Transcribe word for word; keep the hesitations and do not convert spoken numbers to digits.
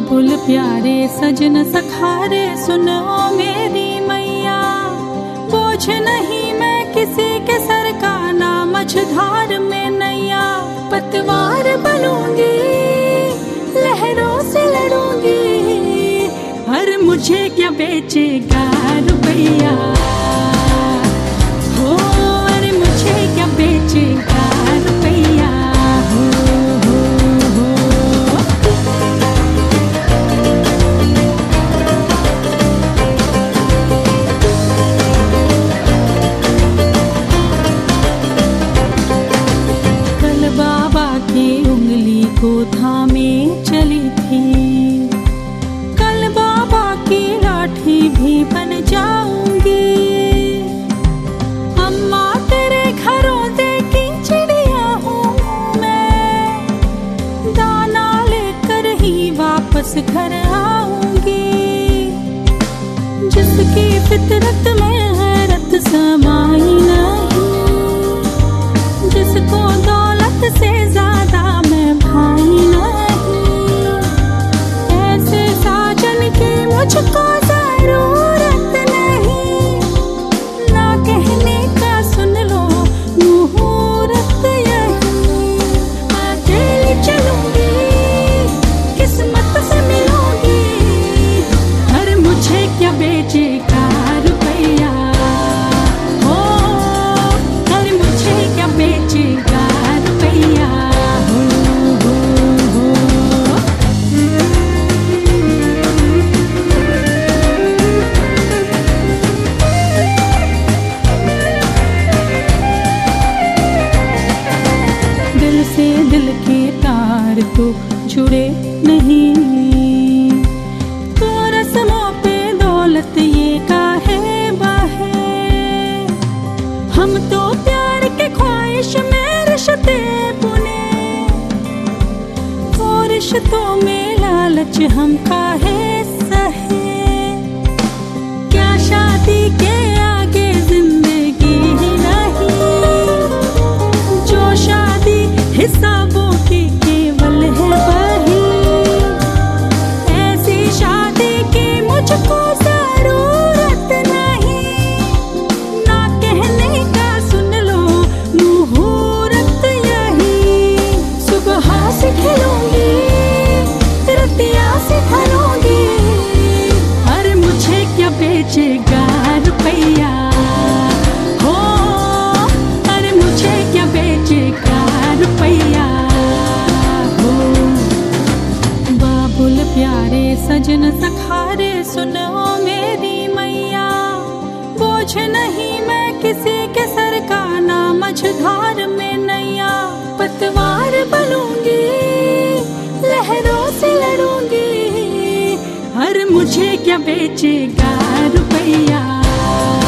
बाबुल प्यारे सजन सखारे सुनो मेरी मैया, बोझ नहीं मैं किसी के सर का, ना मझधार में नैया। पतवार बनूंगी लहरों से लड़ूंगी, हर मुझे क्या बेचेगा रुपैया, हो अरे मुझे क्या बेचेगा रुपैया, हो हो हो। कल बाबा की उंगली को थामे चली थी, कल बाबा की लाठी भी बन जाऊंगी। अम्मा तेरे घरों देखी चिड़िया हूँ मैं, दाना लेकर ही वापस घर आऊंगी। जिसकी फितरत में हैरत समाई नहीं, जिसको दौलत से ज्यादा मैं भाई नहीं, ऐसे साजन की मुझको जरूरत नहीं। ना कहने का सुन लो मुहूर्त यही, अकेली चलूंगी किस्मत से मिलूंगी, हर मुझे क्या बेचेगा रुपैया, हो हर मुझे क्या बेचेगा रुपैया, हो हो हो। दिल से दिल के तार तो जुड़े नहीं, तो रस्मों पे दौलत ये काहे बाहे। हम तो प्यार के ख्वाहिश में रिश्ते बुने, तो रिश्तों में लालच हम काहे सहे। क्या शादी के आगे जिंदगी ही नहीं, जो शादी हिसाबों की केवल है वही। ऐसी शादी की मुझको जरूरत नहीं, ना कहने का सुन लो मुहूर्त यही। सुबह से खिलूंगी रतिया से भरूंगी, अरे मुझे क्या बेचेगा रुपैया, हो अरे मुझे क्या बेचेगा रुपैया, हो। बाबुल प्यारे सजन सखारे सुनो मेरी मैया, बोझ नहीं मैं किसी के सर का, ना मझधार में नैया। पतवार बनूंगी लहरों से लड़ूंगी, हर मुझे क्या बेचेगा रुपैया।